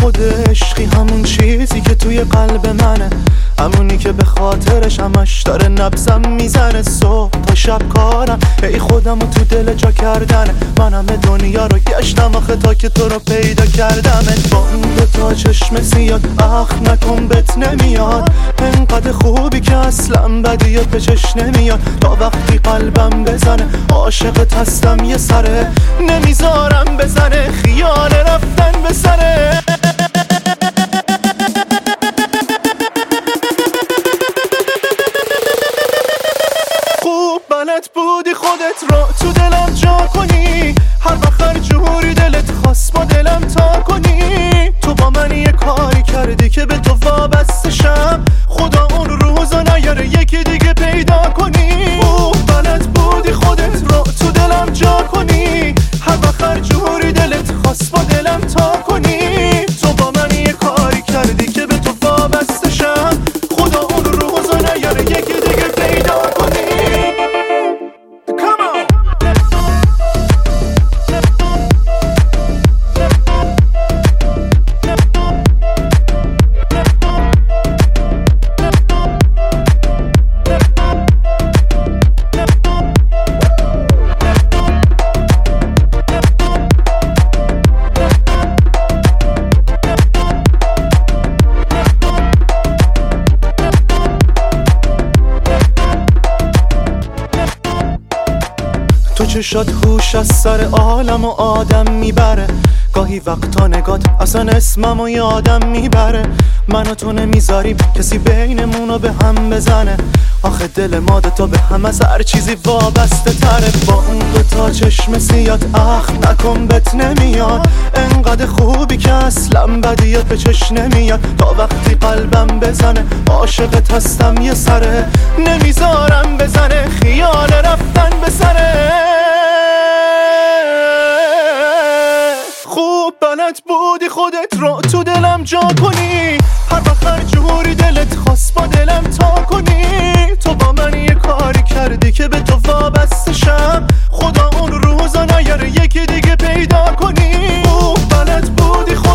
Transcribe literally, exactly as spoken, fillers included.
خود عشقی، همون چیزی که توی قلب منه، همونی که به خاطرش همش داره نبضم میزنه. صبح تا شب کارم ای خودم و تو دل جا کردنه، من همه دنیا رو گشتم آخه تا که تو رو پیدا کردم. با اون دوتا چشم سیاد اخ نکن بهت نمیاد، انقدر خوبی که اصلا بدیه به چش نمیاد. تا وقتی قلبم بزنه عاشقت هستم یه سره، نمیذارم بزنه خیال رفتن به سره. خوب بلد بودی خودت رو تو دلم جا کنی، هر وقت هر جوری دلت خواست با دلم تا کنی. تو با من یه کاری کردی که به تو وابسته شم، خدا اون روزا نیاره یکی دیگه پیدا کنی. خوب بلد بودی خودت رو تو دلم جا کنی، هر وقت هر جوری دلت خواست با دلم تا کنی. تو با من یه کاری کردی که به تو وابسته شم، خدا اون روزا نیاره یکی دیگه پیدا کنی. تو چشات هوش از سر عالم و آدم میبره، گاهی وقتا نگات اصلا اسممو یادم میبره. من و تو نمیذاریم کسی بینمونو به هم بزنه، آخه دل ما دوتا به هم از هر چیزی وابسته تره. با اون دوتا چشم سیات اخ نکن بهت نمیاد، انقدر خوبی که اصلا بدیت به چش نمیاد. تا وقتی قلبم بزنه عاشقت هستم یه سره، نمیذارم بزنه خیال رفتن به سره. خوب بلد بودی خودت رو تو دلم جا کنی، هر وقت هر جوری دلت خواست با دلم تا کنی. تو با من یه کاری کردی که به تو وابسته شم، خدا اون روزا نیاره یکی دیگه پیدا کنی. خوب بلد بودی